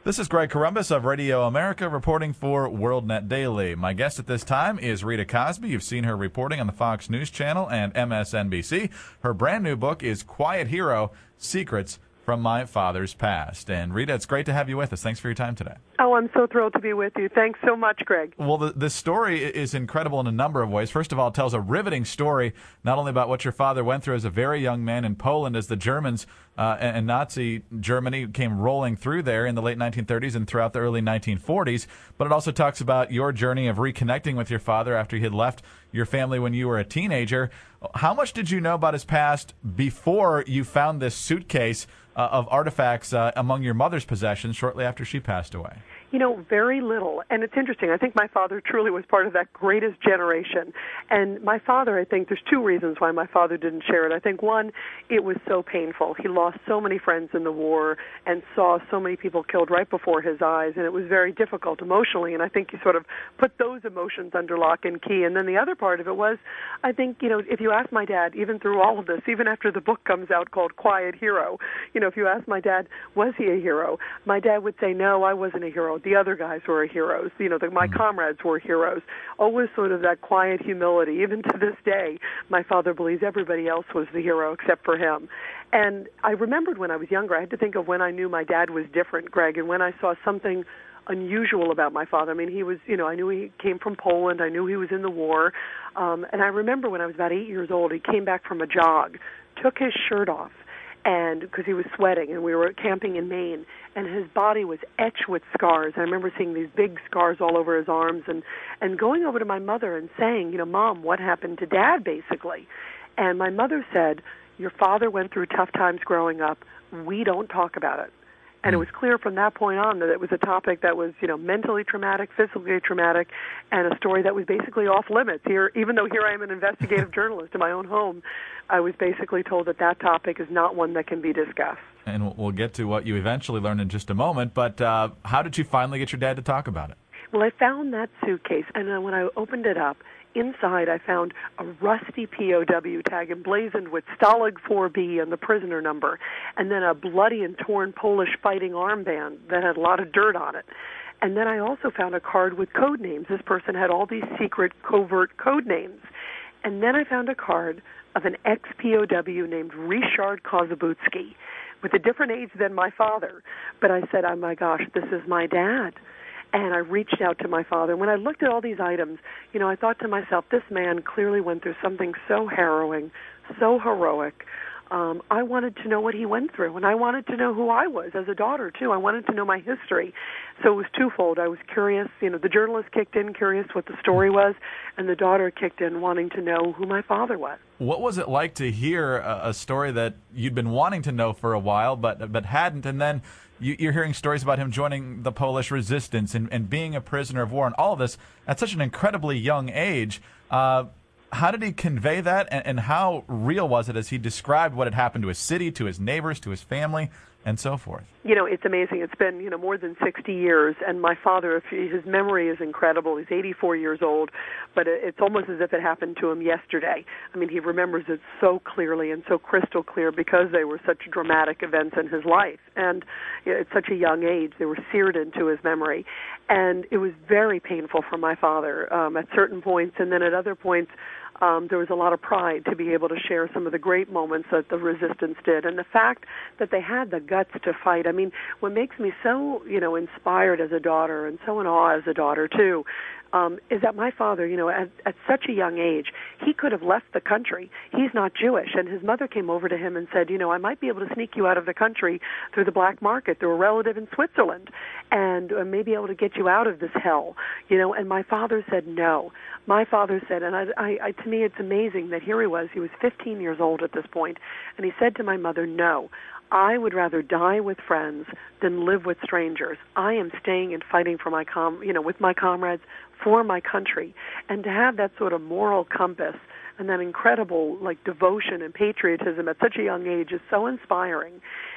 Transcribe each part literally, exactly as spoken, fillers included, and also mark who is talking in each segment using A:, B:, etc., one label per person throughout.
A: This is Greg Corombos of Radio America reporting for WorldNet Daily. My guest at this time is Rita Cosby. You've seen her reporting on the Fox News Channel and M S N B C. Her brand new book is Quiet Hero: Secrets from My Father's Past. And Rita, it's great to have you with us. Thanks for your time today.
B: Oh, I'm so thrilled to be with you. Thanks so much, Greg.
A: Well, the, the story is incredible in a number of ways. First of all, it tells a riveting story, not only about what your father went through as a very young man in Poland as the Germans uh, and, and Nazi Germany came rolling through there in the late nineteen thirties and throughout the early nineteen forties, but it also talks about your journey of reconnecting with your father after he had left your family when you were a teenager. How much did you know about his past before you found this suitcase uh, of artifacts uh, among your mother's possessions shortly after she passed away?
B: You know, very little. And it's interesting. I think my father truly was part of that greatest generation. And my father, I think there's two reasons why my father didn't share it. I think, one, it was so painful. He lost so many friends in the war and saw so many people killed right before his eyes, and it was very difficult emotionally. And I think he sort of put those emotions under lock and key. And then the other part of it was, I think, you know, if you ask my dad, even through all of this, even after the book comes out called Quiet Hero, you know, if you ask my dad, was he a hero? My dad would say, no, I wasn't a hero. The other guys were heroes. You know, the, my comrades were heroes. Always sort of that quiet humility. Even to this day, my father believes everybody else was the hero except for him. And I remembered when I was younger, I had to think of when I knew my dad was different, Greg, and when I saw something unusual about my father. I mean, he was, you know, I knew he came from Poland. I knew he was in the war. Um, and I remember when I was about eight years old, he came back from a jog, took his shirt off, and because he was sweating, and we were camping in Maine, and his body was etched with scars. I remember seeing these big scars all over his arms, and, and going over to my mother and saying, you know, Mom, what happened to Dad, basically? And my mother said, your father went through tough times growing up. We don't talk about it. And it was clear from that point on that it was a topic that was, you know, mentally traumatic, physically traumatic, and a story that was basically off limits. Here, even though here I am an investigative journalist in my own home, I was basically told that that topic is not one that can be discussed.
A: And we'll get to what you eventually learned in just a moment, but uh, how did you finally get your dad to talk about it?
B: Well, I found that suitcase, and uh, when I opened it up, inside I found a rusty P O W tag emblazoned with Stalag four B and the prisoner number, and then a bloody and torn Polish fighting armband that had a lot of dirt on it. And then I also found a card with code names. This person had all these secret, covert code names. And then I found a card of an ex-P O W named Ryszard Kozabutsky, with a different age than my father. But I said, oh my gosh, this is my dad. And I reached out to my father. When I looked at all these items, you know, I thought to myself, this man clearly went through something so harrowing, so heroic. Um, I wanted to know what he went through, and I wanted to know who I was as a daughter, too. I wanted to know my history. So it was twofold. I was curious, you know, the journalist kicked in, curious what the story was, and the daughter kicked in, wanting to know who my father was.
A: What was it like to hear a, a story that you'd been wanting to know for a while but but hadn't, and then you, you're hearing stories about him joining the Polish resistance and, and being a prisoner of war and all of this at such an incredibly young age? Uh, how did he convey that, and, and how real was it as he described what had happened to his city, to his neighbors, to his family, and so forth?
B: You know, it's amazing. It's been, you know, more than sixty years, and my father, if he, his memory is incredible. He's eighty-four years old, but it, it's almost as if it happened to him yesterday. I mean, he remembers it so clearly and so crystal clear because they were such dramatic events in his life. And you know, at such a young age, they were seared into his memory. And it was very painful for my father um, at certain points, and then at other points, Um, there was a lot of pride to be able to share some of the great moments that the resistance did. And the fact that they had the guts to fight, I mean, what makes me so, you know, inspired as a daughter and so in awe as a daughter, too, um, is that my father, you know, at, at such a young age, he could have left the country. He's not Jewish. And his mother came over to him and said, you know, I might be able to sneak you out of the country through the black market, through a relative in Switzerland, and uh, maybe able to get you out of this hell, you know. And my father said no. My father said, and I, I, I, to me it's amazing that here he was, he was fifteen years old at this point, and he said to my mother, no, I would rather die with friends than live with strangers. I am staying and fighting for my com, you know, with my comrades for my country. And to have that sort of moral compass and that incredible like devotion and patriotism at such a young age is so inspiring.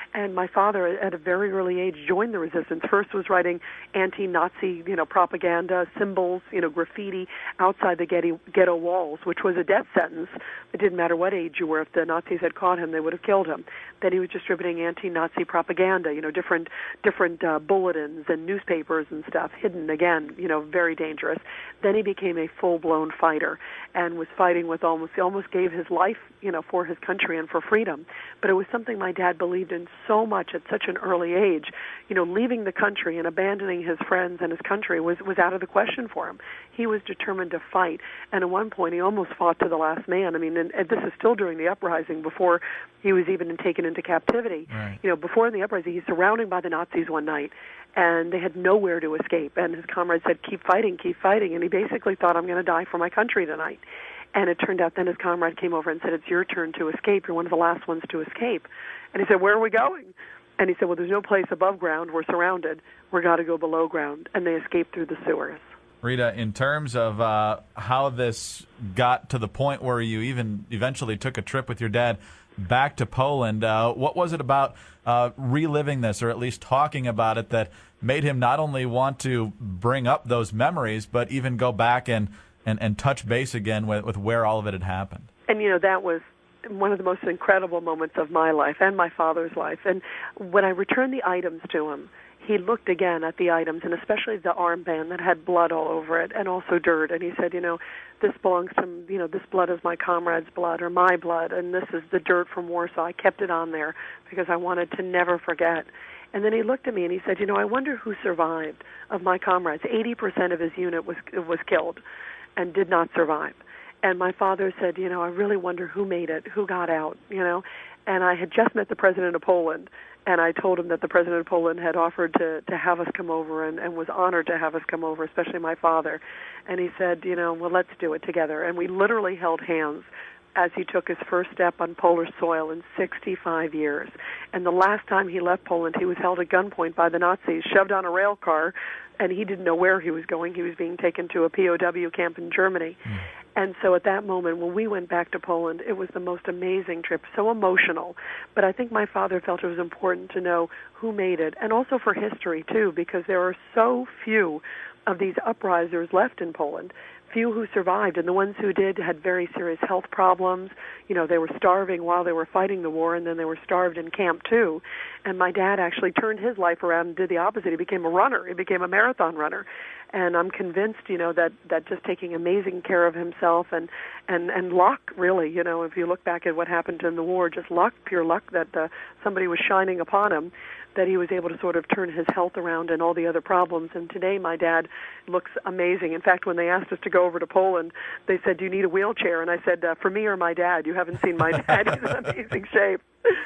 B: And my father, at a very early age, joined the resistance. First was writing anti-Nazi, you know, propaganda, symbols, you know, graffiti outside the ghetto, ghetto walls, which was a death sentence. It didn't matter what age you were. If the Nazis had caught him, they would have killed him. Then he was distributing anti-Nazi propaganda, you know, different different uh, bulletins and newspapers and stuff, hidden, again, you know, very dangerous. Then he became a full-blown fighter and was fighting with almost, he almost gave his life, you know, for his country and for freedom. But it was something my dad believed in so much at such an early age. You know, leaving the country and abandoning his friends and his country was, was out of the question for him. He was determined to fight. And at one point, he almost fought to the last man. I mean, and, and this is still during the uprising, before he was even taken into captivity.
A: Right.
B: You know, before in the uprising, he's surrounded by the Nazis one night, and they had nowhere to escape. And his comrades said, keep fighting, keep fighting. And he basically thought, I'm going to die for my country tonight. And it turned out then his comrade came over and said, it's your turn to escape. You're one of the last ones to escape. And he said, where are we going? And he said, well, there's no place above ground. We're surrounded. We've got to go below ground. And they escaped through the sewers.
A: Rita, in terms of uh, how this got to the point where you even eventually took a trip with your dad back to Poland, uh, what was it about uh, reliving this, or at least talking about it, that made him not only want to bring up those memories, but even go back and, and, and touch base again with, with where all of it had happened?
B: And, you know, that was one of the most incredible moments of my life and my father's life. And when I returned the items to him, he looked again at the items, and especially the armband that had blood all over it and also dirt. And he said, you know, this belongs to, you know, this blood is my comrade's blood or my blood, and this is the dirt from Warsaw. I kept it on there because I wanted to never forget. And then he looked at me and he said, you know, I wonder who survived of my comrades. eighty percent of his unit was was killed and did not survive. And my father said, you know, I really wonder who made it, who got out, you know. And I had just met the president of Poland, and I told him that the president of Poland had offered to, to have us come over and, and was honored to have us come over, especially my father. And he said, you know, well, let's do it together. And we literally held hands as he took his first step on Polish soil in sixty-five years. And the last time he left Poland, he was held at gunpoint by the Nazis, shoved on a rail car, and he didn't know where he was going. He was being taken to a P O W camp in Germany. Mm. And so at that moment, when we went back to Poland, it was the most amazing trip, so emotional. But I think my father felt it was important to know who made it, and also for history, too, because there are so few of these uprisers left in Poland, few who survived, and the ones who did had very serious health problems. You know, they were starving while they were fighting the war, and then they were starved in camp, too. And my dad actually turned his life around and did the opposite. He became a runner. He became a marathon runner. And I'm convinced, you know, that, that just taking amazing care of himself and, and, and luck, really, you know, if you look back at what happened in the war, just luck, pure luck that uh, somebody was shining upon him, that he was able to sort of turn his health around and all the other problems. And today my dad looks amazing. In fact, when they asked us to go over to Poland, they said, do you need a wheelchair? And I said, uh, for me or my dad? You haven't seen my dad. He's in amazing shape.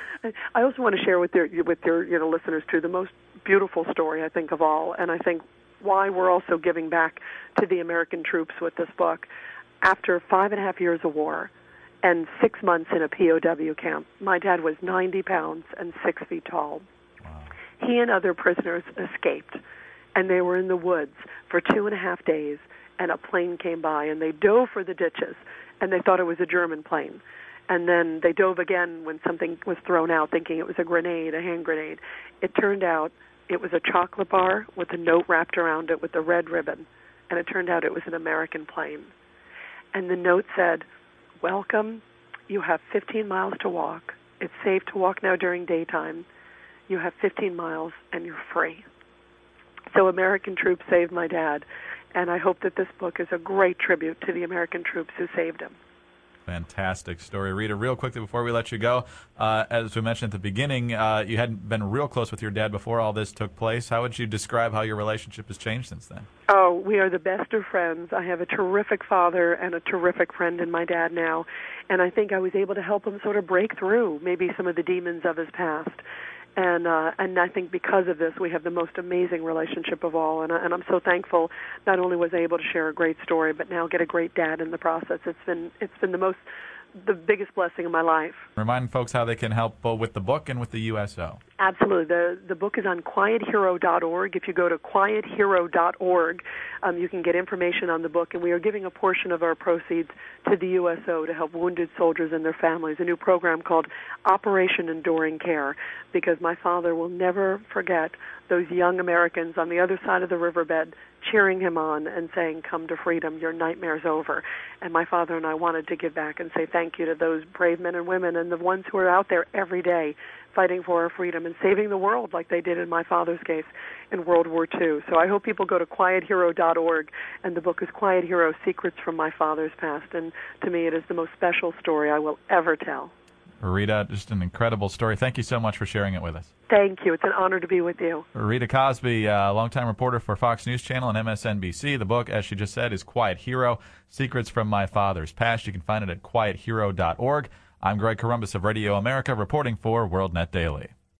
B: I also want to share with your, with your you know, listeners, too, the most beautiful story, I think, of all, and I think why we're also giving back to the American troops with this book. After five and a half years of war and six months in a P O W camp, my dad was ninety pounds and six feet tall. Wow. He and other prisoners escaped, and they were in the woods for two and a half days, and a plane came by, and they dove for the ditches, and they thought it was a German plane. And then they dove again when something was thrown out, thinking it was a grenade, a hand grenade. It turned out it was a chocolate bar with a note wrapped around it with a red ribbon, and it turned out it was an American plane. And the note said, welcome, you have fifteen miles to walk. It's safe to walk now during daytime. You have fifteen miles, and you're free. So American troops saved my dad, and I hope that this book is a great tribute to the American troops who saved him.
A: Fantastic story. Rita, real quickly before we let you go, uh, as we mentioned at the beginning, uh, you hadn't been real close with your dad before all this took place. How would you describe how your relationship has changed since then?
B: Oh, we are the best of friends. I have a terrific father and a terrific friend in my dad now, and I think I was able to help him sort of break through maybe some of the demons of his past. And uh, and I think because of this, we have the most amazing relationship of all. And, I, and I'm so thankful. Not only was I able to share a great story, but now get a great dad in the process. It's been it's been the most the biggest blessing of my life.
A: Remind folks how they can help both with the book and with the U S O.
B: Absolutely. The the book is on quiet hero dot org. If you go to quiet hero dot org, um, you can get information on the book, and we are giving a portion of our proceeds to the U S O to help wounded soldiers and their families, a new program called Operation Enduring Care, because my father will never forget those young Americans on the other side of the riverbed cheering him on and saying, "Come to freedom, your nightmare's over." And my father and I wanted to give back and say thank you to those brave men and women and the ones who are out there every day fighting for our freedom and saving the world like they did in my father's case in World War Two. So I hope people go to quiet hero dot org, and the book is Quiet Hero, Secrets from My Father's Past. And to me, it is the most special story I will ever tell.
A: Rita, just an incredible story. Thank you so much for sharing it with us.
B: Thank you. It's an honor to be with you.
A: Rita Cosby, a uh, longtime reporter for Fox News Channel and M S N B C. The book, as she just said, is Quiet Hero, Secrets from My Father's Past. You can find it at quiet hero dot org. I'm Greg Corombos of Radio America, reporting for WorldNet Daily.